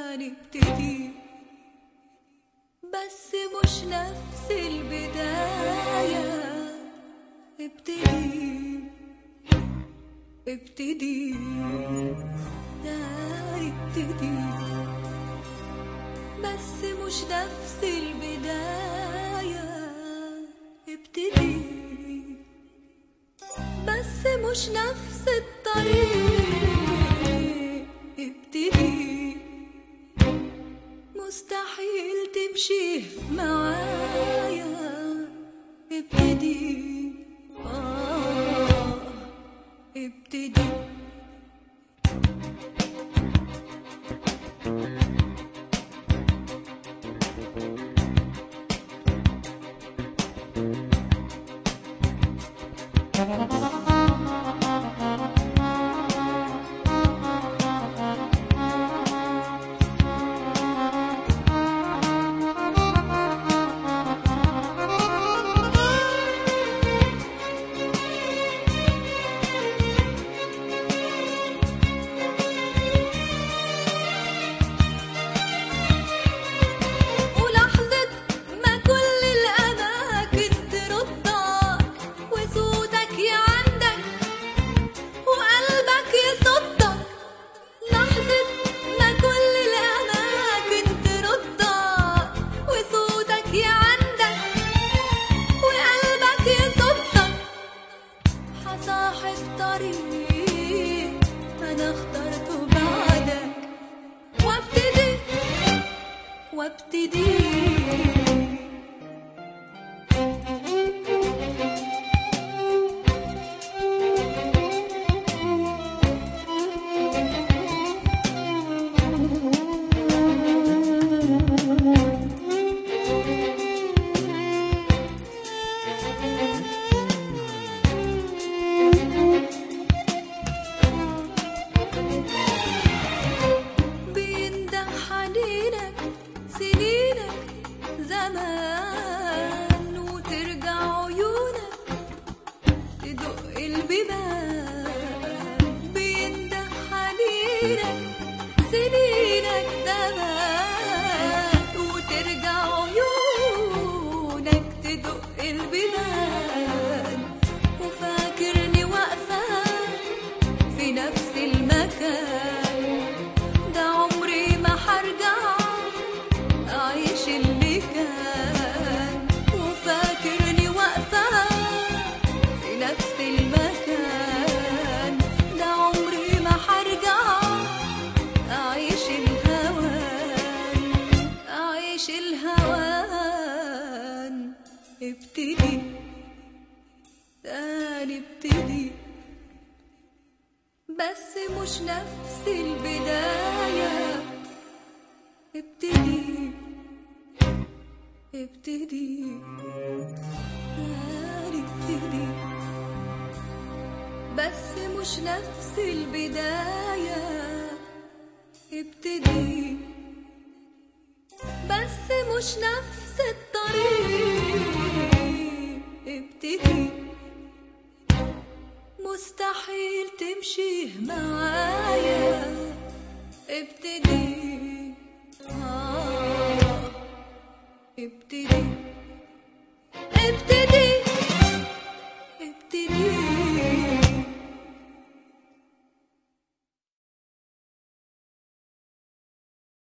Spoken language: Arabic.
نبتدي بس مش نفس البداية. ابتدي ابتدي تاني ابتدي بس مش نفس البداية. ابتدي بس مش نفس الطريق. ابتدي مستحيل تمشي معايا. ابتدي ابتدي وابتدي سنينك زمان وترجع عيونك تدق البيبان. وفاكرني واقفة في نفس المكان. ده عمري ما حرجع أعيش اللي كان. وفاكرني واقفة في نفس المكان. ده عمري ما حرجع أعيش الهوان. ابتدي تاني ابتدي بس مش نفس البداية. ابتدي ابتدي تاني ابتدي بس مش نفس البداية. ابتدي بس مش نفس الطريق. ابتدي مستحيل تمشي معايا. ابتدي ابتدي ابتدي ابتدي